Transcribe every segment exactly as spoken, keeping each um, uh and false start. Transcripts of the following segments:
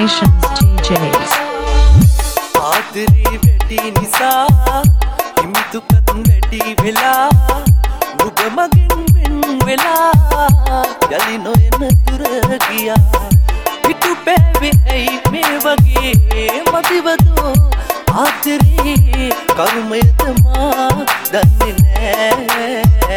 Creations D Js. ආදරේ වැඩි නිසා හිමිතුකත් වැඩි වෙලා නුඹ මගෙන් වෙන් වෙලා යලි නොයන දුර ගියා පිටු පෑවේ ඇයි මේ වගේ මදිවදෝ ආදරේ කර්මයද මා දන්නේ නෑ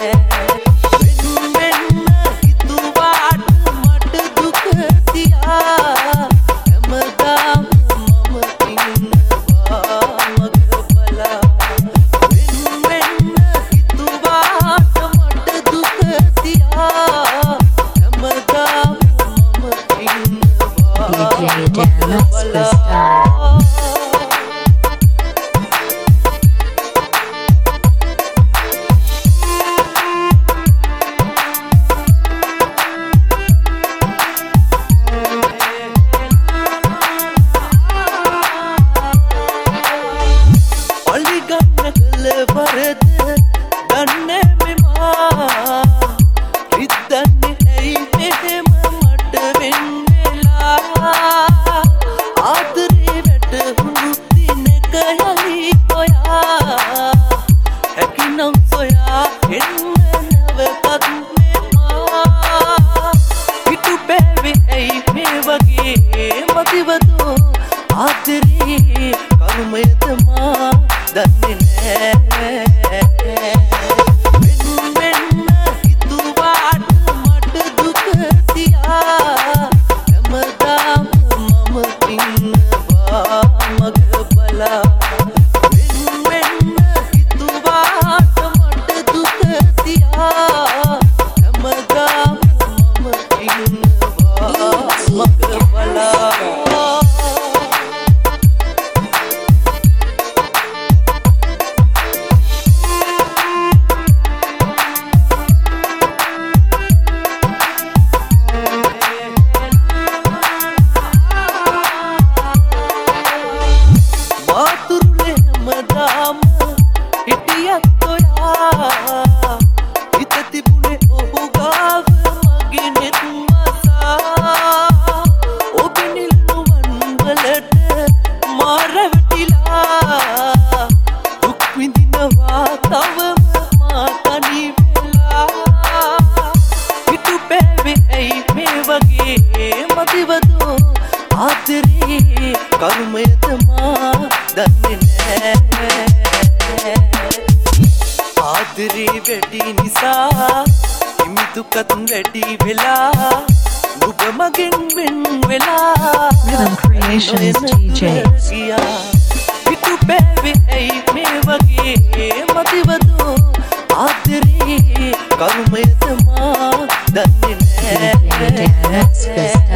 Rhythm Creations D Js. pitu peve ei me wage madiwadu aadare karmayata ma danne D J Dance Fest.